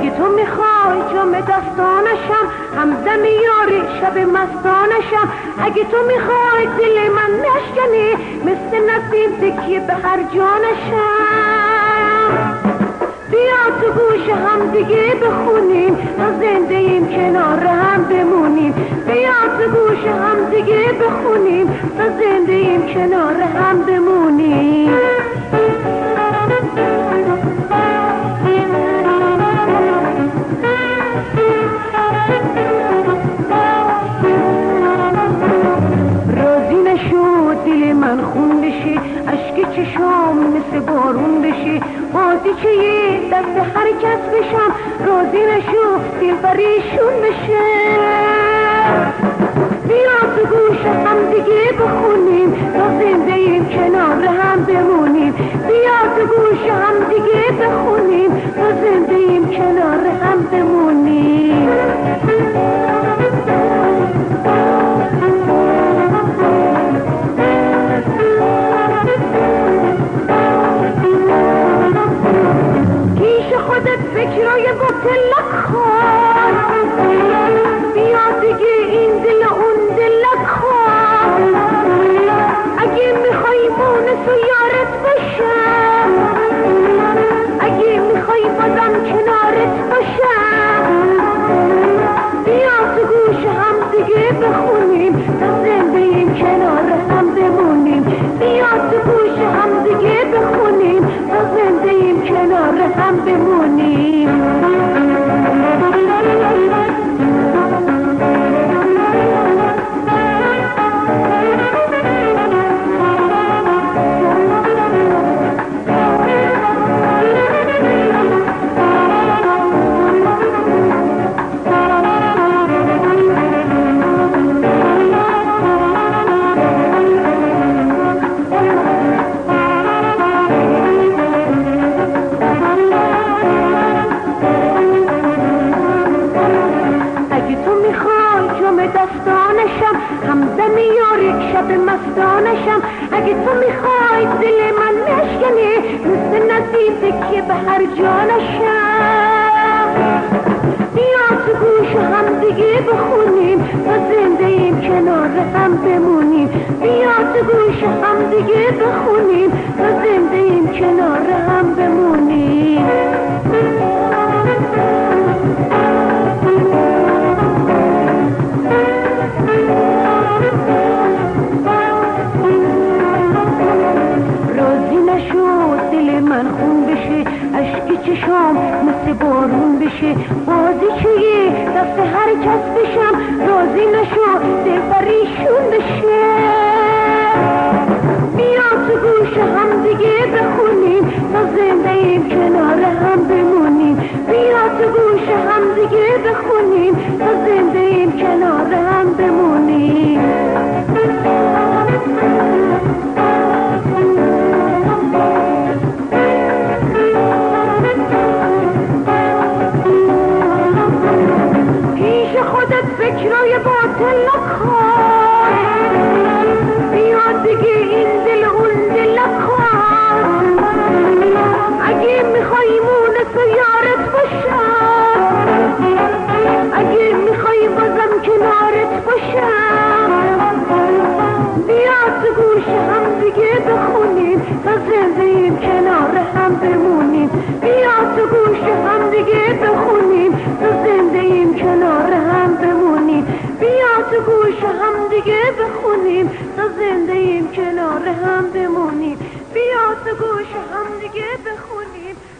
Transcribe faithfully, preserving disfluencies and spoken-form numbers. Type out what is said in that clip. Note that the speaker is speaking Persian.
اگه تو میخوای جام دستانشم، همدم یاری شب مستانشم. اگه تو میخوای دل من نشکنی، مثل نسیم تکیه به هر جانشم. بیا تو گوش هم دیگه بخونیم، تا زنده ایم کنار هم بمونیم. بیا تو گوش هم دیگه بخونیم، تا زنده ایم کنار هم بمونیم. راضی نشد دل من خون بشه، اشک چشام مثل بارون بشه، بازیچه دست هر کس بشم. راضی نشد دل پریشون بشه. بیا تو گوش هم دیگه بخونیم، تا زنده ایم کنار هم بمونیم. بیا تو گوش هم دیگه بخونیم، تا زنده ایم کنار هم بمونیم. فکرای باطل نکن، بیا دیگه این دل اون دل نکن. اگه میخوای مونس و یارت باشم، اگه میخوای بازم کنارت باشم. بیا تو گوش هم دیگه بخونیم، تا زنده ایم کنار هم بمونیم. بیا تو گوش هم دیگه بخونیم، تا زنده ایم کنار هم بمونیم. همدم یاری شب مستانشم. اگه تو میخوای دل من نشکنی، مثل نسیم تکیه به هر جانشم. بیا تو گوش هم دیگه بخونیم، تا زنده ایم کنار هم بمونیم. بیا تو گوش هم دیگه بخونیم، تا زنده ایم کنار هم بمونیم. راضی نشد دل من خون بشه، اشک چشام مثل بارون بشه، بازیچه دست هر کس بشم. راضی نشد دل پریشون بشه. بیا تو گوش هم دیگه بخونیم، تا زنده ایم کنار هم بمونیم. بیا تو گوش هم دیگه بخونیم، تا زنده ایم کنار هم بمونیم. پیش خودت فکرای باطل نکن، بیا دیگه این دل اون دل نکن. اگه میخوای مونس و یارت باشم، اگه میخوای بازم کنارت باشم. بیا تو گوش هم دیگه بخونیم، تا زنده ایم کنار هم بمونیم. بیا تو گوش هم دیگه بخونیم، تا زنده ایم کنار هم بمونیم. بیا تو گوش هم دیگه بخونیم، تا زنده ایم کنار هم بمونیم. بیا تو گوش هم دیگه بخونیم.